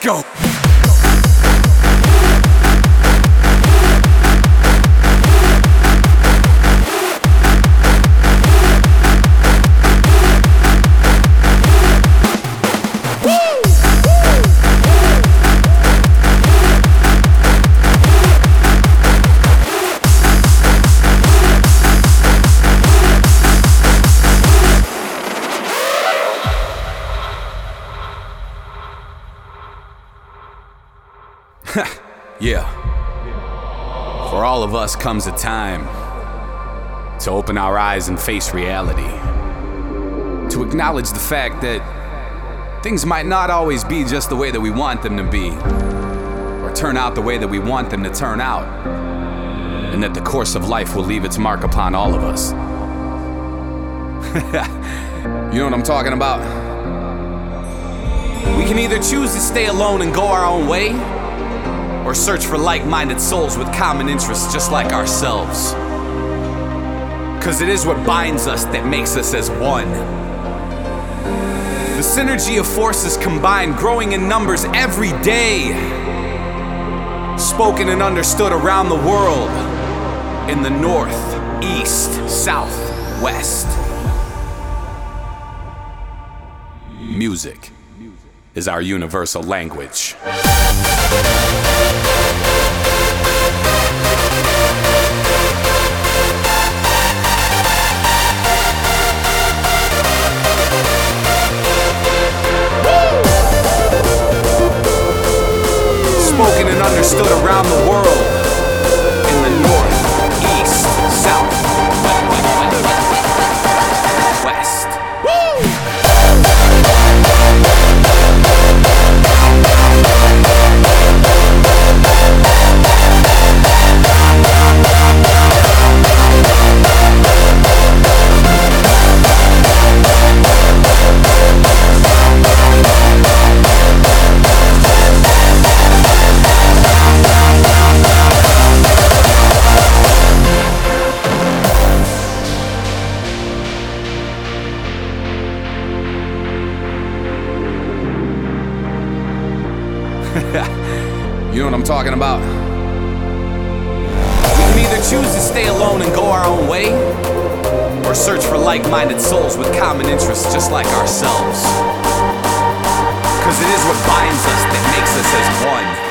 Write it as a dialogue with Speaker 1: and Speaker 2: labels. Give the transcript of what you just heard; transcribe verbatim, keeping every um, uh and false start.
Speaker 1: go. Yeah. For all of us comes a time to open our eyes and face reality. To acknowledge the fact that things might not always be just the way that we want them to be, or turn out the way that we want them to turn out, and that the course of life will leave its mark upon all of us. You know what I'm talking about? We can either choose to stay alone and go our own way, or search for like-minded souls with common interests just like ourselves. Cause it is what binds us that makes us as one. The synergy of forces combined, growing in numbers every day. Spoken and understood around the world, in the north, east, south, west. Music is our universal language. Spoken and understood around the world, in the north, east, south, west. You know what I'm talking about? We can either choose to stay alone and go our own way, or search for like-minded souls with common interests just like ourselves. Cause it is what binds us that makes us as one.